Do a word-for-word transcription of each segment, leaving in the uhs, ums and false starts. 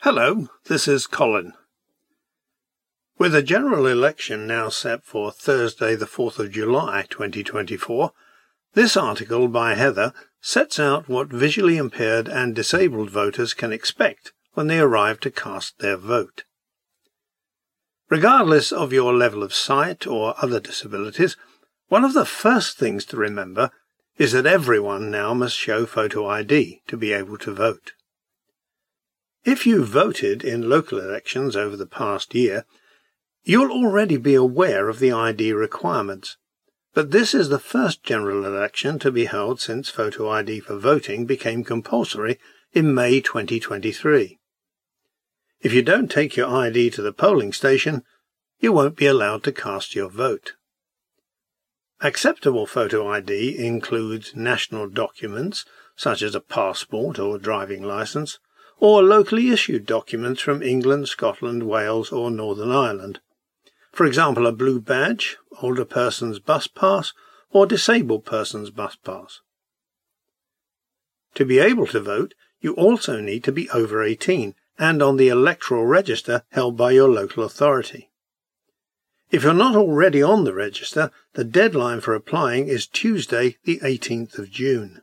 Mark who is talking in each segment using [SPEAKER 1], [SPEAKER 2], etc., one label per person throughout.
[SPEAKER 1] Hello, this is Colin. With a general election now set for Thursday the fourth of July twenty twenty-four, this article by Heather sets out what visually impaired and disabled voters can expect when they arrive to cast their vote. Regardless of your level of sight or other disabilities, one of the first things to remember is that everyone now must show photo I D to be able to vote. If you voted in local elections over the past year, you'll already be aware of the I D requirements, but this is the first general election to be held since photo I D for voting became compulsory in May twenty twenty-three. If you don't take your I D to the polling station, you won't be allowed to cast your vote. Acceptable photo I D includes national documents, such as a passport or driving licence, or locally issued documents from England, Scotland, Wales or Northern Ireland. For example, a blue badge, older person's bus pass, or disabled person's bus pass. To be able to vote, you also need to be over eighteen and on the electoral register held by your local authority. If you're not already on the register, the deadline for applying is Tuesday, the eighteenth of June.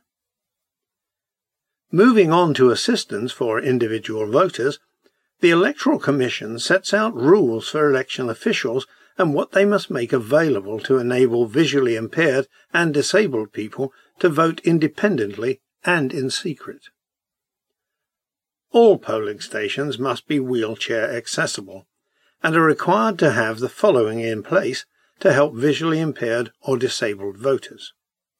[SPEAKER 1] Moving on to assistance for individual voters, the Electoral Commission sets out rules for election officials and what they must make available to enable visually impaired and disabled people to vote independently and in secret. All polling stations must be wheelchair accessible and are required to have the following in place to help visually impaired or disabled voters.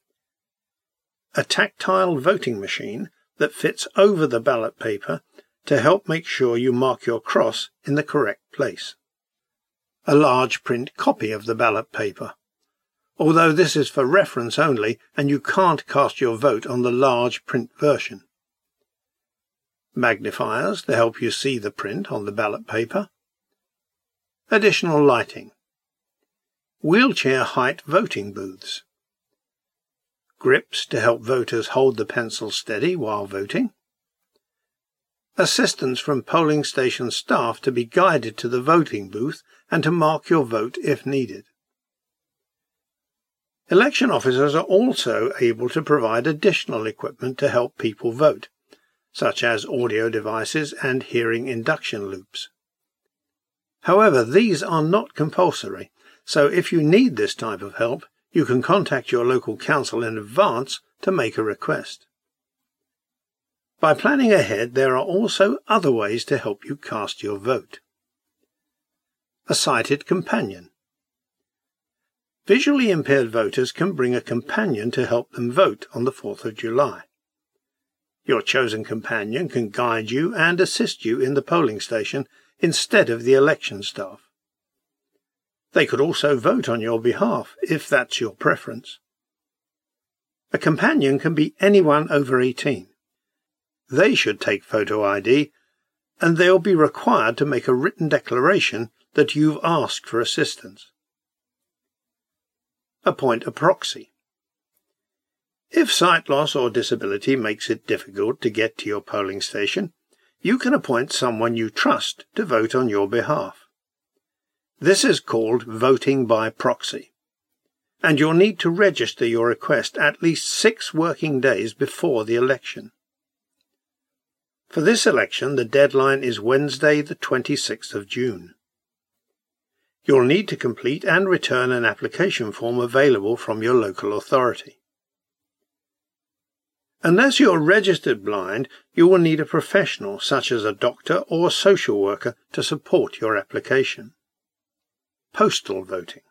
[SPEAKER 1] A tactile voting machine that fits over the ballot paper to help make sure you mark your cross in the correct place. A large print copy of the ballot paper, although this is for reference only and you can't cast your vote on the large print version. Magnifiers to help you see the print on the ballot paper. Additional lighting. Wheelchair height voting booths. Grips to help voters hold the pencil steady while voting. Assistance from polling station staff to be guided to the voting booth and to mark your vote if needed. Election officers are also able to provide additional equipment to help people vote, such as audio devices and hearing induction loops. However, these are not compulsory, so if you need this type of help, you can contact your local council in advance to make a request. By planning ahead, there are also other ways to help you cast your vote. A sighted companion. Visually impaired voters can bring a companion to help them vote on the fourth of July. Your chosen companion can guide you and assist you in the polling station instead of the election staff. They could also vote on your behalf, if that's your preference. A companion can be anyone over eighteen. They should take photo I D, and they'll be required to make a written declaration that you've asked for assistance. Appoint a proxy. If sight loss or disability makes it difficult to get to your polling station, you can appoint someone you trust to vote on your behalf. This is called voting by proxy, and you'll need to register your request at least six working days before the election. For this election, the deadline is Wednesday, the twenty-sixth of June. You'll need to complete and return an application form available from your local authority. Unless you're registered blind, you will need a professional, such as a doctor or social worker, to support your application. Postal voting.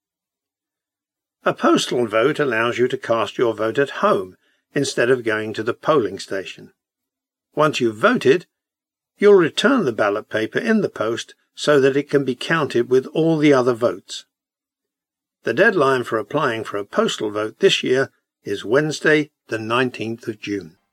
[SPEAKER 1] A postal vote allows you to cast your vote at home instead of going to the polling station. Once you've voted, you'll return the ballot paper in the post so that it can be counted with all the other votes. The deadline for applying for a postal vote this year is Wednesday, the nineteenth of June.